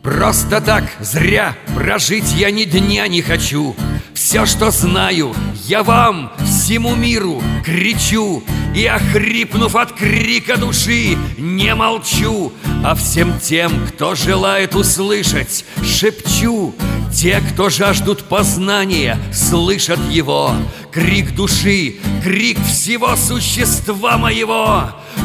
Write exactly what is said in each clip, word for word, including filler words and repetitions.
Просто так зря прожить я ни дня не хочу. Все, что знаю, я вам, всему миру кричу. И, охрипнув от крика души, не молчу, а всем тем, кто желает услышать, шепчу. Те, кто жаждут познания, слышат его. Крик души, крик всего существа моего,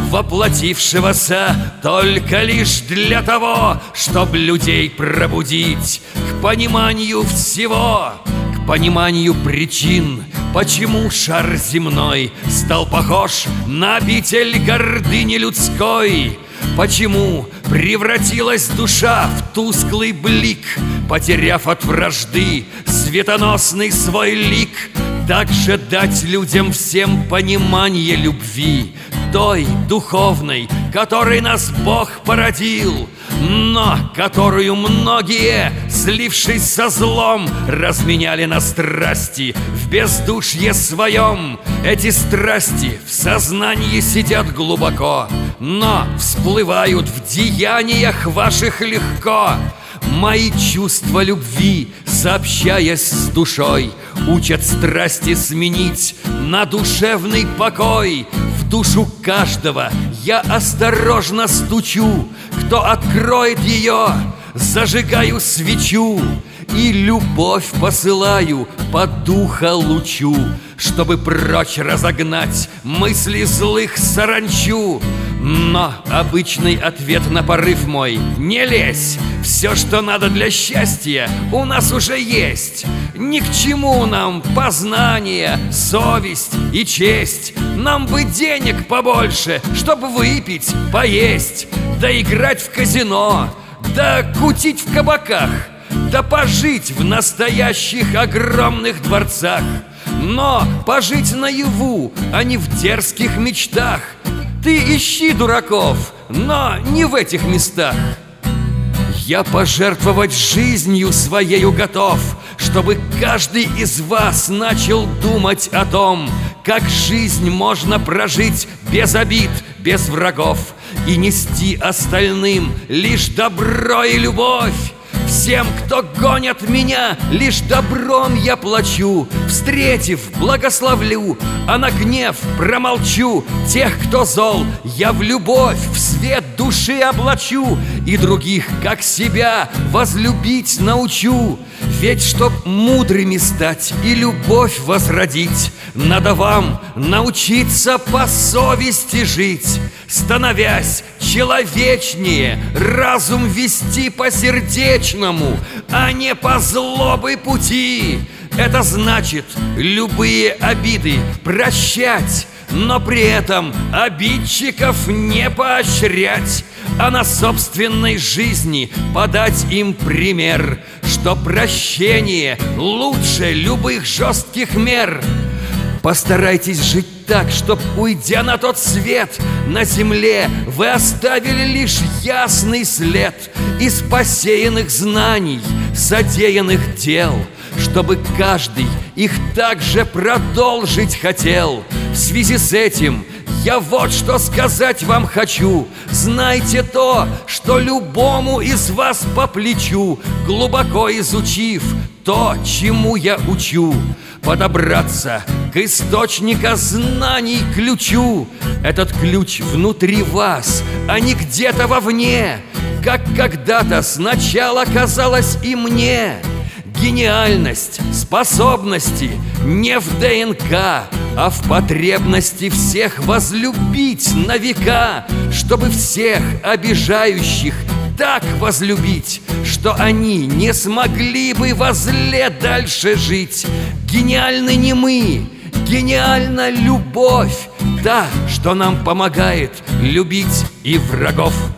воплотившегося только лишь для того, чтоб людей пробудить к пониманию всего, к пониманию причин, почему шар земной стал похож на обитель гордыни людской. Почему превратилась душа в тусклый блик, потеряв от вражды светоносный свой лик? Также дать людям всем понимание любви, той духовной, которой нас Бог породил, но которую многие, слившись со злом, разменяли на страсти в бездушье своем. Эти страсти в сознании сидят глубоко, но всплывают в деяниях ваших легко. Мои чувства любви, сообщаясь с душой, учат страсти сменить на душевный покой. В душу каждого я осторожно стучу. Кто откроет ее, зажигаю свечу и любовь посылаю по духа лучу, чтобы прочь разогнать мысли злых саранчу. Но обычный ответ на порыв мой: не лезь, все, что надо для счастья, у нас уже есть. Ни к чему нам познание, совесть и честь. Нам бы денег побольше, чтобы выпить, поесть, да играть в казино, да кутить в кабаках, да пожить в настоящих огромных дворцах. Но пожить наяву, а не в дерзких мечтах. Ты ищи дураков, но не в этих местах. Я пожертвовать жизнью своею готов, чтобы каждый из вас начал думать о том, как жизнь можно прожить без обид, без врагов, и нести остальным лишь добро и любовь. Всем, кто гонят меня, лишь добром я плачу. Встретив, благословлю, а на гнев промолчу. Тех, кто зол, я в любовь, в свет души облачу, и других, как себя, возлюбить научу. Ведь чтоб мудрыми стать и любовь возродить, надо вам научиться по совести жить. Становясь человечнее, разум вести по-сердечному, а не по злобы пути. Это значит любые обиды прощать, но при этом обидчиков не поощрять, а на собственной жизни подать им пример, что прощение лучше любых жестких мер. Постарайтесь жить так, чтоб, уйдя на тот свет, на земле вы оставили лишь ясный след из посеянных знаний, содеянных дел, чтобы каждый их также продолжить хотел. В связи с этим я вот что сказать вам хочу. Знайте то, что любому из вас по плечу, глубоко изучив то, чему я учу, подобраться к источника знаний ключу. Этот ключ внутри вас, а не где-то вовне, как когда-то сначала казалось и мне. Гениальность, способности не в ДНК, а в потребности всех возлюбить на века, чтобы всех обижающих так возлюбить, что они не смогли бы во зле дальше жить. Гениальны не мы, гениальна любовь, та, что нам помогает любить и врагов.